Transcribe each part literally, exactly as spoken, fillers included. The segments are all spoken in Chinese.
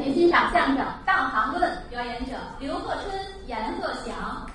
您欣赏相声《当行论》，表演者刘鹤春、阎鹤祥。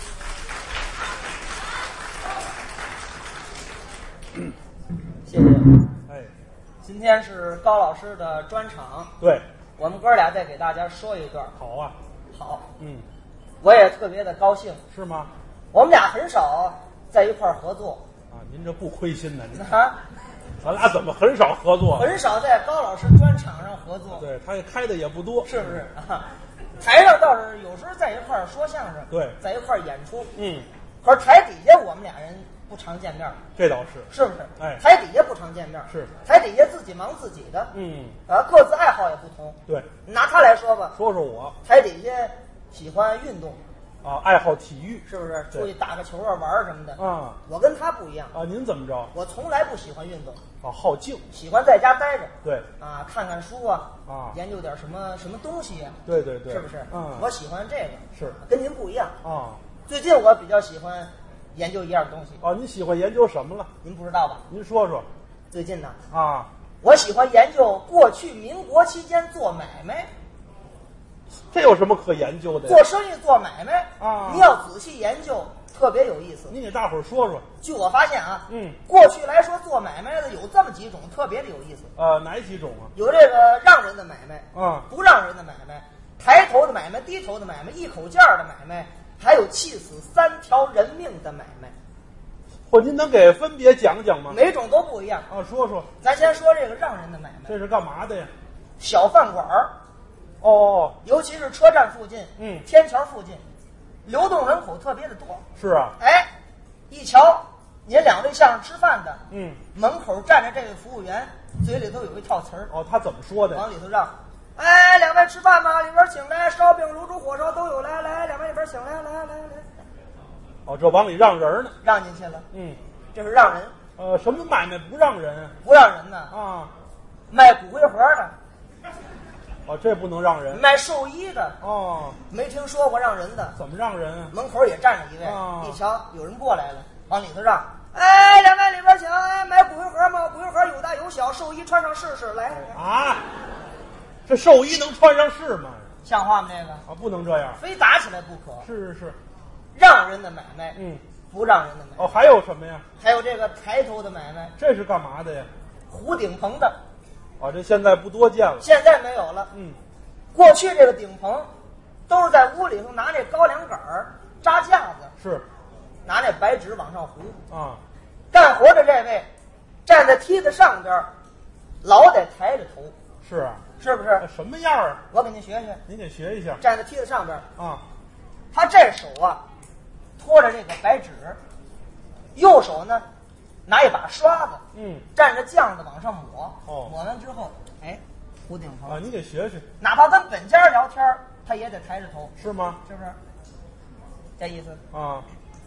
谢谢。 哎， 今天是高老师的专场， 对， 我们哥俩再给大家说一段。 好啊， 好， 嗯， 我也特别的高兴。 是吗？ 我们俩很少在一块儿合作啊，您这不亏心呢，您啊， 咱俩怎么很少合作？ 很少在高老师专场上合作， 对，他也开的也不多， 是不是啊？台上倒是有时候在一块儿说相声， 对， 在一块儿演出， 嗯， 可是台底下我们俩人不常见面， 这倒是， 是不是？ 哎， 台底下不常见面， 是台底下自己忙自己的， 嗯， 啊，各自爱好也不同。 对， 拿他来说吧， 说说我台底下喜欢运动， 啊，爱好体育， 是不是？ 对出去打个球啊，玩儿什么的。 啊我跟他不一样， 啊，您怎么着？ 我从来不喜欢运动， 啊，好静， 喜欢在家待着。 对， 啊，看看书啊， 啊研究点什么什么东西呀、 对对对， 是不是？ 嗯， 我喜欢这个， 是跟您不一样。 啊， 最近我比较喜欢研究一样东西， 哦，您喜欢研究什么了？ 您不知道吧？ 您说说最近呢， 啊， 我喜欢研究过去民国期间做买卖、 这有什么可研究的呀？ 做生意、做买卖啊你要仔细研究，特别有意思。 您给大伙儿说说， 据我发现啊， 嗯， 过去来说做买卖的有这么几种，特别的有意思。 呃，哪几种啊？ 有这个让人的买卖， 啊， 不让人的买卖，抬头的买卖，低头的买卖，一口价的买卖，还有气死三条人命的买卖， 或您能给分别讲讲吗？ 每种都不一样。 啊，说说， 咱先说这个让人的买卖， 这是干嘛的呀？ 小饭馆儿， 哦， 尤其是车站附近， 嗯天桥附近，流动人口特别的多。 是啊， 哎，一瞧，您两位像是吃饭的， 嗯， 门口站着这位服务员，嘴里头有一套词儿， 哦，他怎么说的？ 往里头让。哎，两位吃饭吗？里边请来，烧饼、卤煮、火烧都有，来来，两位里边请来，来来来， 哦，这往里让人呢。 让进去了， 嗯， 这是让人， 呃，什么买卖不让人啊？ 不让人呢。 啊， 卖骨灰盒的， 哦，这不能让人。 卖寿衣的， 哦， 没听说过让人的。 怎么让人啊？ 门口也站着一位， 啊一瞧有人过来了，往里头让。哎，两位里边请，哎，买骨灰盒吗？骨灰盒有大有小，寿衣穿上试试，来，来啊，这寿衣能穿上是吗？ 像话吗？这个啊，不能这样。 非打起来不可。 是是是， 让人的买卖， 嗯， 不让人的买卖。 哦，还有什么呀？ 还有这个抬头的买卖， 这是干嘛的呀？ 糊顶棚的， 哦，这现在不多见了。 现在没有了。 嗯， 过去这个顶棚都是在屋里头拿这高粱杆儿扎架子， 是拿那白纸往上糊。 啊， 干活的这位站在梯子上边，老得抬着头， 是啊， 是不是？ 哎什么样啊？ 我给您学学， 您给学一下站在梯子上边， 啊。 他这手啊托着这个白纸，右手呢拿一把刷子， 嗯， 蘸着酱子往上抹。 哦抹完之后，哎，糊顶棚啊，你给学学哪怕跟本家聊天，他也得抬着头， 是吗？ 是不是？这意思。 啊，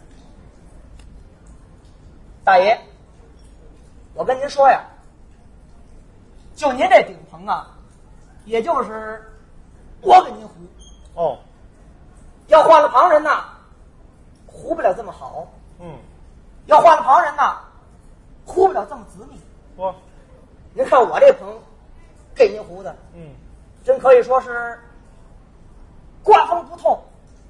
大爷，我跟您说呀，就您这顶棚啊，也就是我给您糊， 哦， 要换了旁人呐，糊不了这么好； 嗯， 要换了旁人呐，糊不了这么紧密。 我， 您看我这棚给您糊的， 嗯， 真可以说是刮风不透，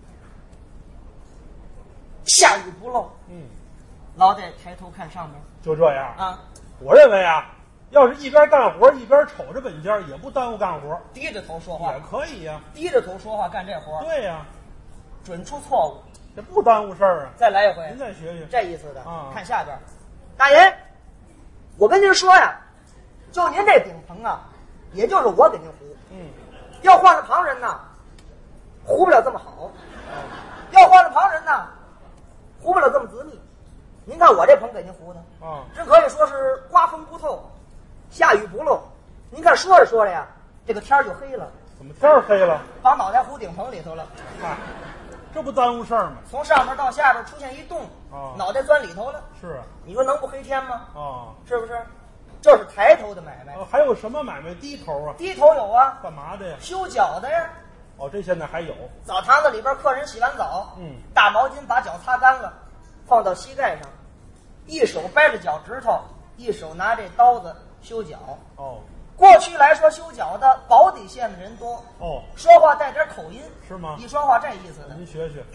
下雨不漏， 嗯， 老得抬头看上面就这样。 啊。 我认为啊，要是一边干活一边瞅着本家，也不耽误干活， 低着头说话也可以呀、 低着头说话干这活， 对呀、 准出错误。 这不耽误事儿啊。 再来一回您，再学学。 这意思的。 啊看下边，大爷，我跟您说呀，就您这顶棚啊，也就是我给您糊， 嗯， 要换了旁人呐，糊不了这么好；要换了旁人呐，糊不了这么紧密。您看我这棚给您糊的， 啊， 真可以说是刮风不透，下雨不漏。您看说着说着呀，这个天儿就黑了， 怎么天儿黑了？ 把脑袋糊顶棚里头了。 啊，这不耽误事儿吗？ 从上面到下边出现一洞， 啊脑袋钻里头了。 是啊， 你说能不黑天吗？ 啊， 是不是？这是抬头的买卖。 呃，还有什么买卖低头啊？ 低头有啊， 干嘛的呀？ 修脚的呀。 哦，这现在还有。 澡堂子里边客人洗完澡， 嗯， 大毛巾把脚擦干了，放到膝盖上，一手掰着脚趾头，一手拿这刀子修脚。 哦， 过去来说修脚的保底县的人多。 哦， 说话带点口音。 是吗？ 一说话这意思的。 您学学。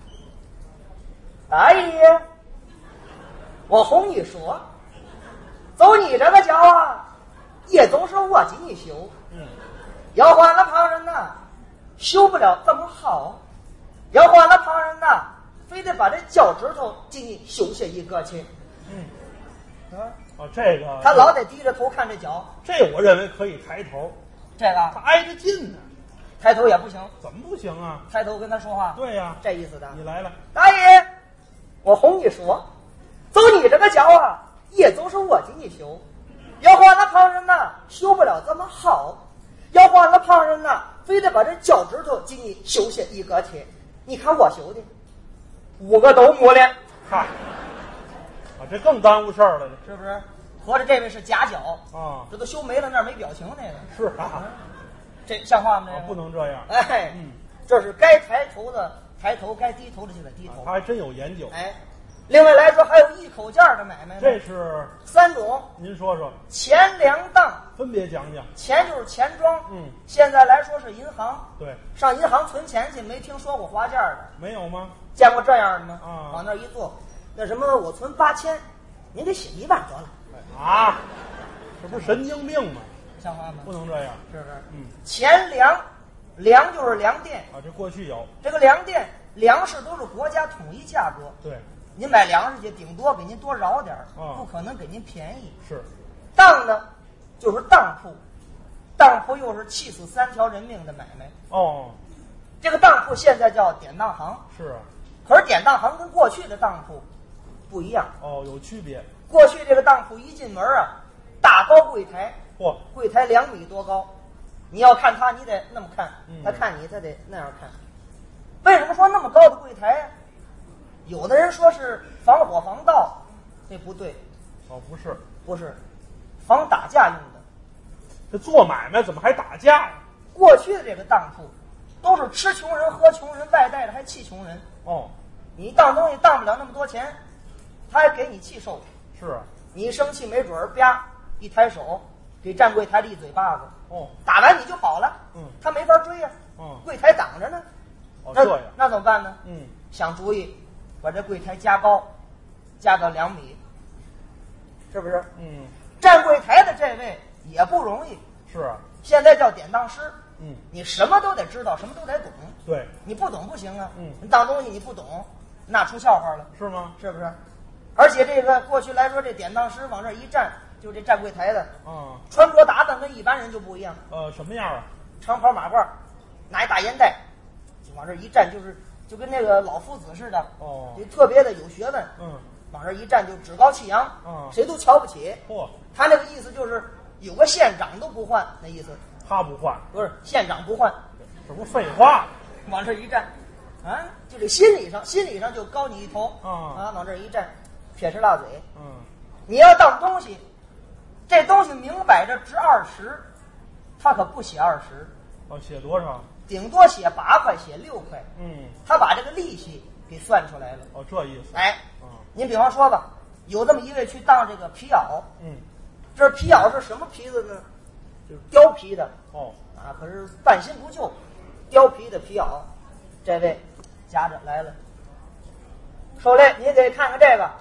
大爷，我哄你说，走你这个脚啊，也总是我给你修。 嗯， 要换了旁人呐，修不了这么好；要换了旁人呐，非得把这脚趾头给你修下一个去。 嗯，啊，哦，这个他老得低着头看这脚。 这我认为可以抬头。 这个他挨着近呢， 抬头也不行。 怎么不行啊？ 抬头跟他说话。 对呀、啊， 这意思的。 你来了， 大爷，我哄你说，走你这个脚啊，也总是我给你修。要换了旁人呐，修不了这么好；要换了旁人呐，非得把这脚趾头给你修下一个去。你看我修的，五个都没了。 嗨，啊，这更耽误事儿了， 是不是？合着这位是假脚啊， 这都修没了，那儿没表情那个。 是啊， 这像话吗？这个、 啊、不能这样。 哎， 嗯， 这是该抬头的抬头，该低头的就得低头。 啊、他还真有研究。 哎，另外来说还有一口价的买卖， 这是三种。 您说说， 钱粮当分别讲讲。 钱就是钱庄， 嗯， 现在来说是银行。 对， 上银行存钱去，没听说过花价的。 没有吗？ 见过这样的吗？ 啊， 往那儿一坐，那什么，我存八千，您给写一万得了。 啊，这不是神经病吗？ 像话吗？ 不能这样， 是不是？ 嗯， 钱粮，粮就是粮店啊，这过去有这个粮店，粮食都是国家统一价格。 对， 您买粮食去，顶多给您多饶点儿， 啊， 不可能给您便宜。 是， 当呢，就是当铺，当铺又是气死三条人命的买卖。 哦， 这个当铺现在叫典当行。 是啊， 可是典当行跟过去的当铺不一样。 哦，有区别。 过去这个当铺一进门啊，大高柜台， 嚯， 柜台两米多高，你要看他，你得那么看， 嗯、 他看你，他得那样看。为什么说那么高的柜台呀？有的人说是防火防盗，这不对。 哦，不是， 不是，防打架用的。 这做买卖怎么还打架呀？ 过去的这个当铺，都是吃穷人喝穷人，外带着还气穷人。 哦， 你当东西当不了那么多钱，他还给你气受。 是啊， 你一生气没准儿啪一抬手给站柜台的一嘴巴子。 哦， 打完你就跑了。 嗯， 他没法追呀、啊。 嗯， 柜台挡着呢。 哦，这样， 那怎么办呢？ 嗯， 想主意，把这柜台加高，加到两米，是不是？ 嗯， 站柜台的这位也不容易。 是啊， 现在叫典当师。 嗯， 你什么都得知道，什么都得懂。 对， 你不懂不行啊。 嗯， 你当东西你不懂，那出笑话了， 是吗？ 是不是？而且这个过去来说，这典当师往这一站，就这站柜台的， 啊、嗯， 穿着打扮跟一般人就不一样。 呃，什么样啊？ 长袍马褂，拿一大烟袋，就往这一站，就是就跟那个老夫子似的。 哦， 就特别的有学问。 嗯， 往这一站就趾高气扬。 嗯， 谁都瞧不起。 嚯， 他那个意思就是有个县长都不换，那意思。 他不换， 不是县长不换， 这不废话。 往这一站，啊，就这心理上，心理上就高你一头。 啊、 嗯、啊，往这一站，撇着大嘴。 嗯， 你要当东西，这东西明摆着值二十，他可不写二十。 哦，写多少？ 顶多写八块，写六块。 嗯， 他把这个利息给算出来了。 哦，这意思。 哎， 嗯， 您比方说吧，有这么一位去当这个皮袄。 嗯， 这皮袄是什么皮子呢？就是貂皮的。 哦， 啊，可是半新不旧，貂皮的皮袄。这位夹着来了，受累，你给看看这个。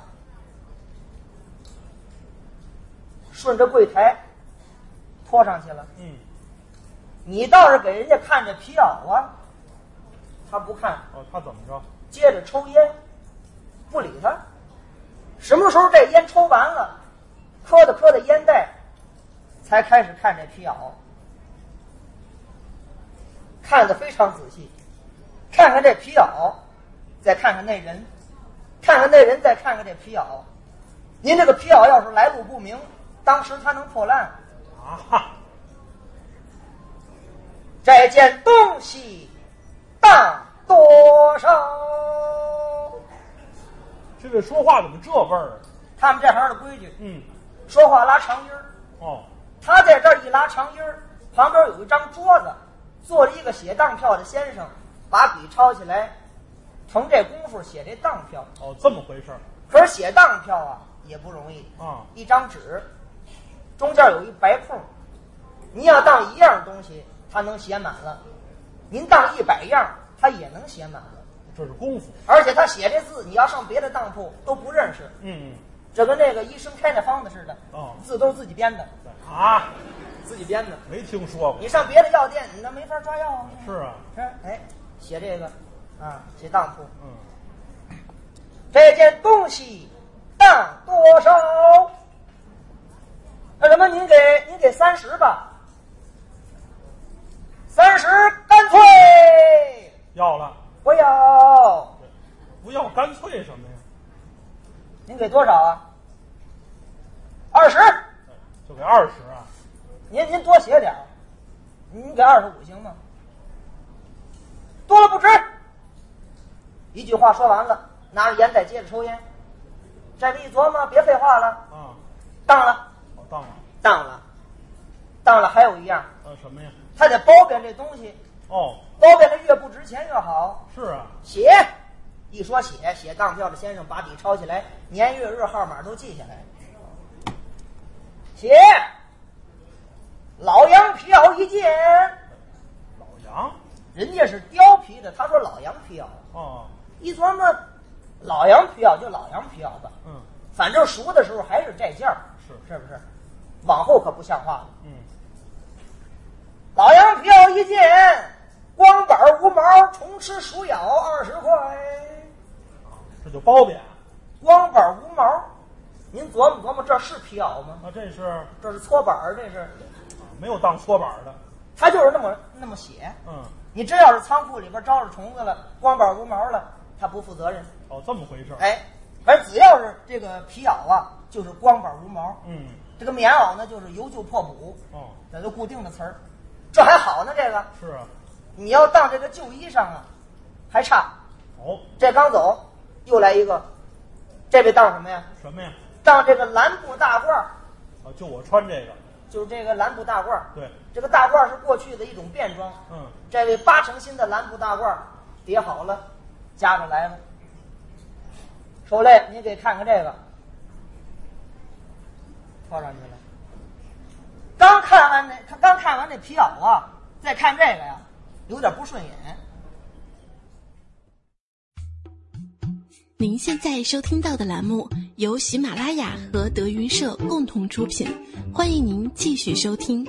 顺着柜台拖上去了。 嗯， 你倒是给人家看这皮袄啊，他不看。 哦，他怎么着？ 接着抽烟，不理他。什么时候这烟抽完了，磕的磕的烟袋，才开始看这皮袄，看得非常仔细。看看这皮袄，再看看那人，看看那人，再看看这皮袄。您这个皮袄要是来路不明，当时他能破烂啊哈！ 这件东西当多少？ 这位说话怎么这味儿啊？ 他们这行的规矩， 嗯， 说话拉长音儿。 哦， 他在这儿一拉长音儿，旁边有一张桌子，坐着一个写当票的先生，把笔抄起来，腾这功夫写这当票。 哦，这么回事儿。 可是写当票啊也不容易啊， 一张纸中间有一白空，你要当一样东西， 他能写满了，您当一百样他也能写满了。 这是功夫， 而且他写这字，你要上别的当铺都不认识。 嗯， 这跟那个医生开那方子似的， 哦， 字都是自己编的啊， 自己编的， 没听说过。 你上别的药店，你那没法抓药啊。 是啊， 是，哎，写这个啊，写当铺。 嗯， 这件东西当多少？那什么，您给您给三十吧，三十干脆要了， 不要。 不要干脆什么呀？ 您给多少啊？二十。 就给二十啊？ 您您多写点儿，您给二十五行吗？多了不值。一句话说完了，拿着烟再接着抽烟。这么一琢磨，别废话了， 啊， 当了， 哦，当了， 当了，当了。还有一样， 呃，什么呀？ 他得包贬这东西， 哦， 包贬的越不值钱越好。 是啊， 写，一说写，写当票的先生把笔抄起来，年月日号码都记下来。写，老羊票一件。 老杨， 人家是貂皮的，他说老羊皮袄。 哦， 一琢磨，老羊皮袄就老羊皮袄吧， 嗯， 反正熟的时候还是这件儿， 是是不是？往后可不像话了。 嗯， 老羊皮袄一件，光板无毛，虫吃鼠咬二十块。 这就包贬。 光板无毛，您琢磨琢磨，这是皮袄吗？ 啊，这是这是搓板儿，这是， 没有当搓板的。 他就是那么那么写。 嗯， 你真要是仓库里边招着虫子了，光板无毛了，他不负责任。 哦，这么回事。 哎，反正只要是这个皮袄啊，就是光板无毛。 嗯， 这个棉袄呢，就是由旧破补。 哦， 那就固定的词儿，这还好呢。这个是啊。 你要当这个旧衣裳啊，还差。 哦， 这刚走，又来一个，这位当什么呀？ 什么呀？ 当这个蓝布大褂。 啊，就我穿这个。 就是这个蓝布大褂。 对， 这个大褂是过去的一种便装。 嗯， 这位八成新的蓝布大褂叠好了，夹着来了。受累，您给看看这个，套上去了。刚看完那，他刚看完那皮袄啊，再看这个呀，有点不顺眼。 您现在收听到的栏目由喜马拉雅和德云社共同出品，欢迎您继续收听。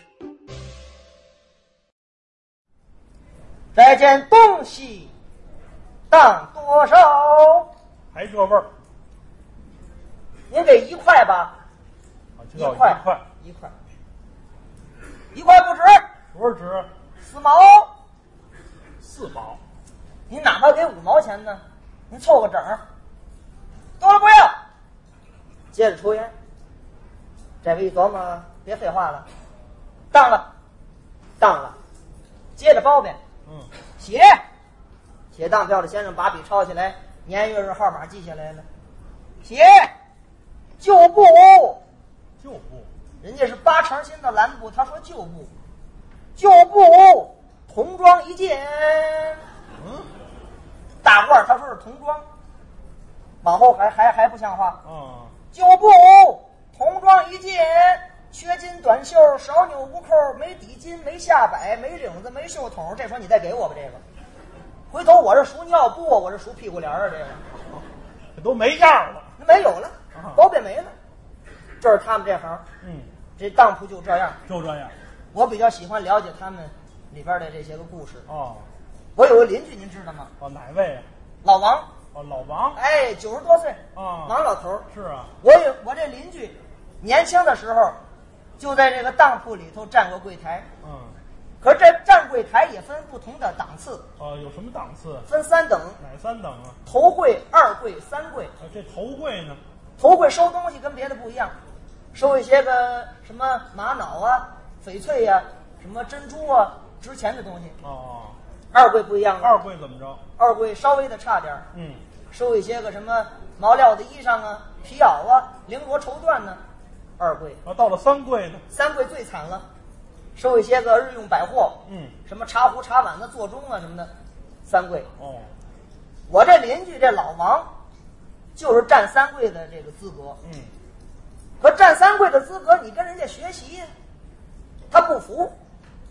这件东西当多少？ 还这味儿。 您给一块吧。 啊，就要一块， 一块， 一块，一块不值， 多少值？ 四毛。 四毛。 您哪怕给五毛钱呢，您凑个整儿。多了不要。接着抽烟。这位一琢磨，别废话了，当了，当了。接着包贬。 嗯， 写，写当票的先生把笔抄起来，年月日号码记下来了。写，旧布。 旧布。 人家是八成新的蓝布，他说旧布。旧布童装一件。 嗯， 大褂他说是童装，往后还还还不像话。 啊， 旧布童装一件，缺襟短袖，少纽无扣，没底襟，没下摆，没领子，没袖筒。这时候你再给我吧，这个。回头我这数尿布，我这数屁股帘啊，这个。 这都没样了。 那没有了，包贬没了。这是他们这行。 嗯， 这当铺就这样。 就这样。 我比较喜欢了解他们里边的这些个故事。 哦。 我有个邻居，您知道吗？ 哦，哪位啊？ 老王。 哦，老王。 哎，九十多岁。 啊， 王老头儿。 是啊。 我有我这邻居，年轻的时候就在这个当铺里头站过柜台。 嗯。 可是这站柜台也分不同的档次。 哦，有什么档次？ 分三等。 哪三等啊？ 头柜、二柜、三柜。 啊，这头柜呢？ 头柜收东西跟别的不一样，收一些个什么玛瑙啊、翡翠呀、啊、什么珍珠啊，值钱的东西。 哦。 二柜不一样了。 二柜怎么着？ 二柜稍微的差点。 嗯。 收一些个什么毛料的衣裳啊、皮袄啊、绫罗绸缎呢。二柜。 啊，到了三柜呢？ 三柜最惨了，收一些个日用百货。 嗯。 什么茶壶、茶碗的、座钟啊什么的。三柜。 哦。 我这邻居这老王，就是占三柜的这个资格。 嗯。 可占三柜的资格，你跟人家学习呀，他不服。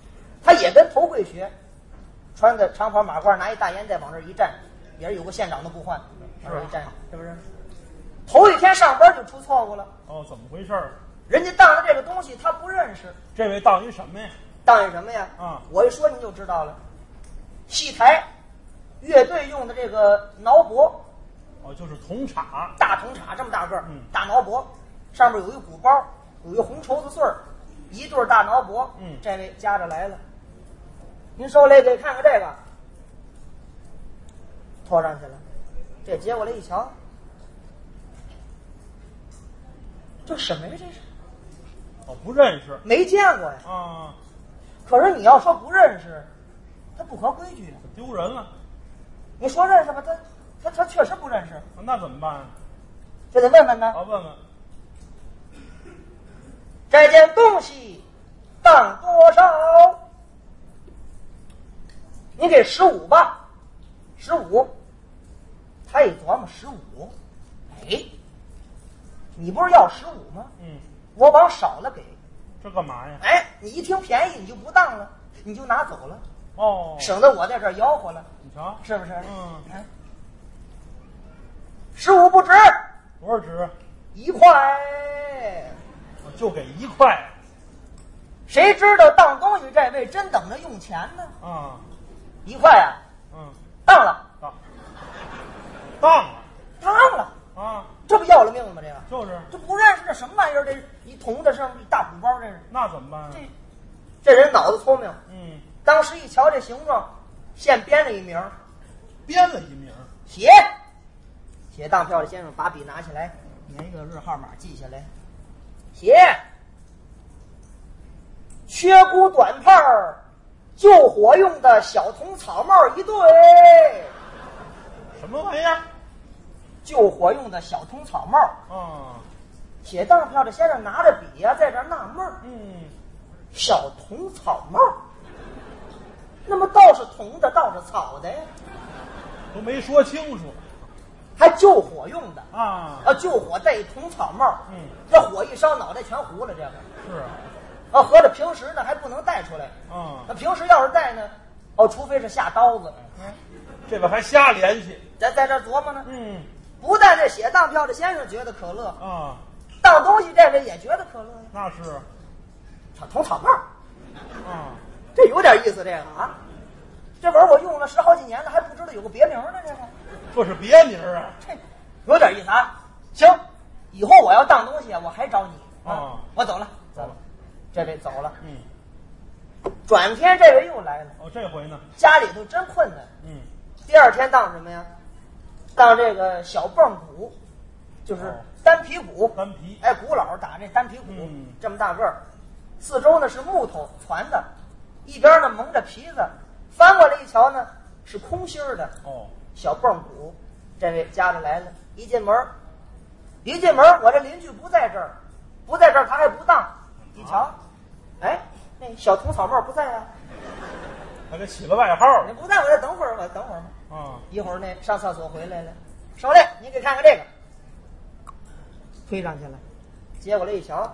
他也跟头盔学，穿个长袍马褂，拿一大烟袋往这一站，也是有个县长都不换，往这一站，是不是？头一天上班就出错误了。 哦，怎么回事？ 人家当的这个东西他不认识。 这位当一什么呀？ 当一什么呀？ 啊， 我一说您就知道了。戏台乐队用的这个挠脖。 哦，就是铜叉， 大铜叉这么大个儿， 嗯， 大挠脖，上面有一鼓包，有一红绸子穗儿，一对大挠脖。 嗯， 这位夹着来了。您受累给看看这个，拖上去了。这接过来一瞧，这什么呀？这是？ 哦，不认识， 没见过呀。 啊， 可是你要说不认识，他不合规矩啊， 丢人了。 你说认识吧，他他他确实不认识， 那怎么办？ 这得问问呢。 啊，问问。 这件东西当多少？你给十五吧，十五。他一琢磨十五，哎，你不是要十五吗？ 嗯， 我往少了给。 这干嘛呀？ 哎，你一听便宜，你就不当了，你就拿走了。 哦， 省得我在这儿吆喝了。 你瞧， 是不是？ 嗯， 哎，十五不值， 多少值？ 一块。 就给一块。 谁知道当东西这位真等着用钱呢？ 啊， 一块啊， 嗯， 当了， 当，当了， 当了啊， 这不要了命了吗？这个就是， 这不认识这什么玩意儿？这一铜的上面一大鼓包，这是那怎么办？ 这这人脑子聪明。 嗯， 当时一瞧这形状，现编了一名， 编了一名， 写写当票的先生把笔拿起来，连一个日号码记下来，写缺骨短炮救火用的小铜草帽一对。 什么玩意儿？ 救火用的小铜草帽。 啊， 写当票的先生拿着笔呀、啊，在这儿纳闷儿。 嗯， 小铜草帽，那么倒是铜的，倒是草的呀， 都没说清楚。 还救火用的啊啊！救火戴一铜草帽， 嗯， 这火一烧，脑袋全糊了。这个是啊， 啊，合着平时呢还不能带出来。 啊， 那平时要是带呢，哦，除非是下刀子。 嗯，这边还瞎联系。 咱在这琢磨呢。 嗯， 不但这写当票的先生觉得可乐啊， 当东西这位也觉得可乐呀。 那是， 小铜草帽， 啊， 这有点意思。这个啊，这玩意儿我用了十好几年了，还不知道有个别名呢。这个。 这是别名啊， 这有点意思啊！行，以后我要当东西啊，我还找你啊！ 哦、 我走了，走了，这位走了。 嗯， 转天这位又来了。 哦，这回呢？ 家里头真困难。 嗯， 第二天当什么呀？当这个小泵鼓，就是单皮鼓。 单皮。 哎，鼓佬打这单皮鼓， 嗯， 这么大个儿，四周呢是木头攒的，一边呢蒙着皮子，翻过来一瞧呢是空心儿的。 哦。 小泵鼓，这位家里来了，一进门，一进门，我这邻居不在这儿，不在这儿他还不当，一瞧，哎，那小铜草帽不在啊， 还给起了外号。 你不在，我再等会儿，我等会儿嘛。 啊， 一会儿那上厕所回来了，手里你给看看这个，推上去了，接过来一瞧，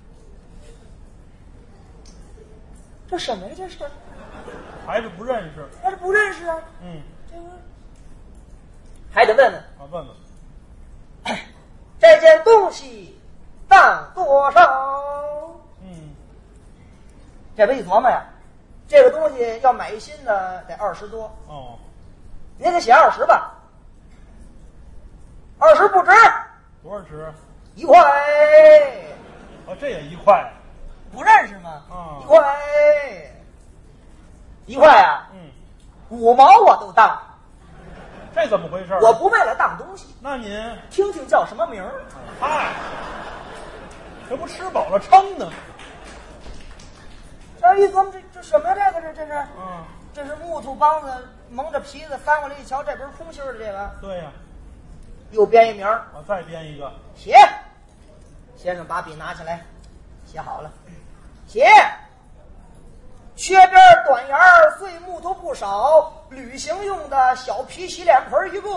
这什么呀？这是？ 还是不认识？ 还是不认识啊？ 嗯， 这个。还得问问啊，问问这件东西当多少？ 嗯， 这位一琢磨呀，这个东西要买一新的得二十多。 哦， 您得写二十吧？二十不值。 多少值？ 一块。 哦，这也一块。 不认识吗？ 啊， 一块。一块啊？ 嗯， 五毛我都当。 这怎么回事？ 我不为了当东西。 那您听听叫什么名儿？ 嗨，这不吃饱了撑的吗？ 这一琢磨，这这什么呀？这个这这是？ 嗯， 这是木头帮子蒙着皮子，翻过来一瞧，这不是空心的这个？ 对呀、啊。 又编一名儿， 我再编一个。 写。先生把笔拿起来，写好了，写。缺边短沿儿，碎木头不少，旅行用的小皮洗脸盆一个。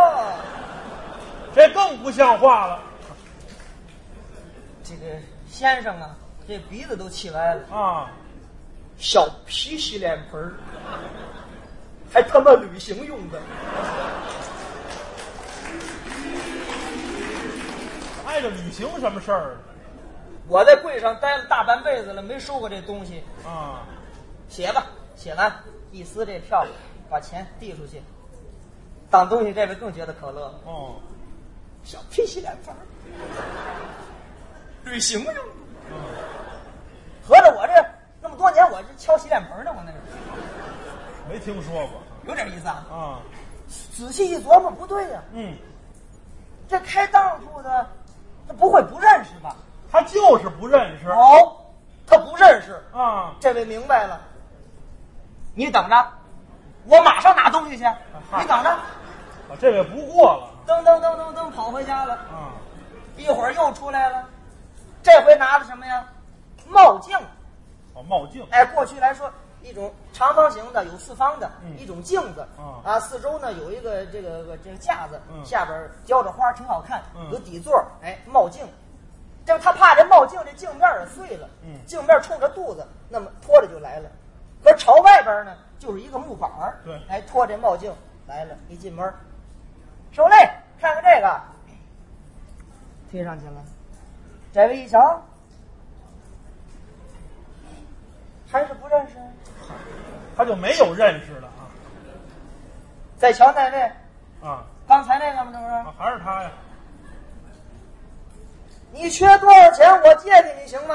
这更不像话了。 这个先生啊，这鼻子都气歪了啊！ 小皮洗脸盆儿，还他妈旅行用的。 挨着旅行什么事儿？ 我在柜上待了大半辈子了，没收过这东西。 啊， 写吧，写完一撕这票，把钱递出去。当东西这位更觉得可乐了。 哦， 小皮洗脸盆儿，旅行用的。 嗯， 合着我这那么多年，我这敲洗脸盆呢，我那是没听说过。 有点意思啊。 啊， 仔细一琢磨，不对呀、啊。 嗯， 这开当铺的，他不会不认识吧？ 他就是不认识。 哦，他不认识。 啊， 这位明白了，你等着，我马上拿东西去。你等着。 啊，这位不过了。 噔噔噔噔噔，跑回家了。 啊， 一会儿又出来了，这回拿的什么呀？帽镜。 哦，帽镜。 哎，过去来说，一种长方形的，有四方的， 嗯、 一种镜子。 啊， 啊，四周呢有一个这个这个架子， 嗯、 下边雕着花，挺好看。 嗯、 有底座，哎，帽镜。这他怕这帽镜这镜面也碎了， 嗯， 镜面冲着肚子，那么拖着就来了。可朝外边呢，就是一个木板儿， 对， 哎，拖这帽镜来了。一进门，受累，看看这个，贴上去了。这位一瞧，还是不认识， 他就没有认识的啊。 再瞧那位， 啊， 刚才那个吗？这不是？ 啊，还是他呀。 你缺多少钱？我借给你，行吗？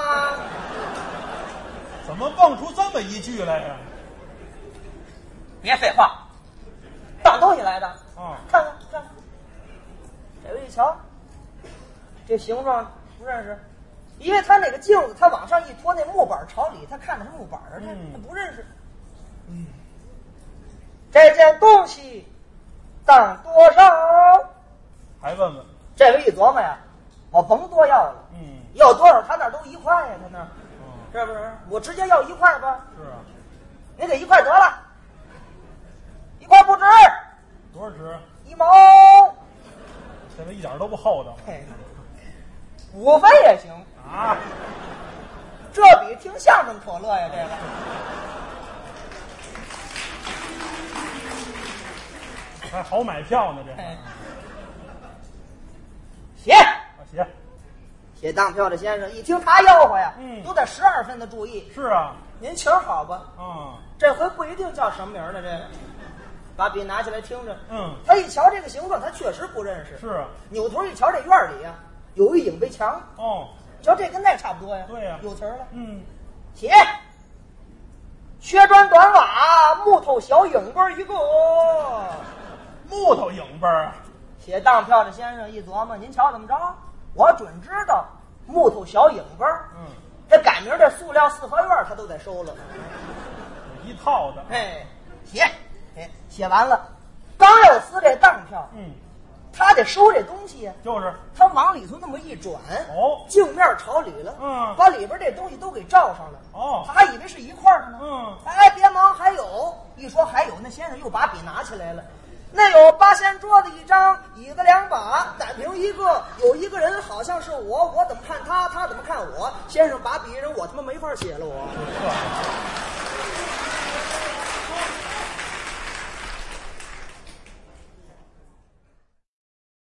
怎么蹦出这么一句来呀？ 别废话，当东西来的。 啊， 看看看看，这位一瞧，这形状不认识，因为他那个镜子，他往上一拖，那木板朝里，他看的是木板儿，他嗯、 他不认识。嗯，这件东西当多少？ 还问问。 这位一琢磨呀，我甭多要了。 嗯， 要多少他那儿都一块呀，他那儿， 嗯， 是不是？我直接要一块吧。 是啊。 你给一块得了，一块不值。 多少值？ 一毛。 这个一点都不厚道。 嘿，五分也行啊。 这比听相声可乐呀，这个。 还好买票呢，这个。 写。 啊，写。 写当票的先生一听他吆喝呀， 嗯， 都得十二分的注意。 是啊。 您情儿好吧？ 啊、嗯， 这回不一定叫什么名了，这个。把笔拿起来听着。 嗯， 他一瞧这个形状，他确实不认识。 是啊。 扭头一瞧，这院里呀、啊、有一影壁墙。 哦。 瞧这跟那差不多呀。 对呀、啊。 有词儿了。 嗯。 写。缺砖短瓦，木头小影辈一个。 木头影辈儿。 写当票的先生一琢磨，您瞧怎么着？我准知道木头小影辈儿。 嗯。 这改名这塑料四合院他都得收了。 一套的。 哎，写。哎，写完了，刚要撕这当票， 嗯， 他得收这东西呀、啊， 就是他往里头那么一转， 哦， 镜面朝里了， 嗯， 把里边这东西都给罩上了， 哦， 他还以为是一块的呢， 嗯， 哎，别忙，还有，一说还有，那先生又把笔拿起来了，那有八仙桌子一张，椅子两把，胆瓶一个，有一个人好像是我，我怎么看他，他怎么看我，先生把笔人，我他妈没法写了我。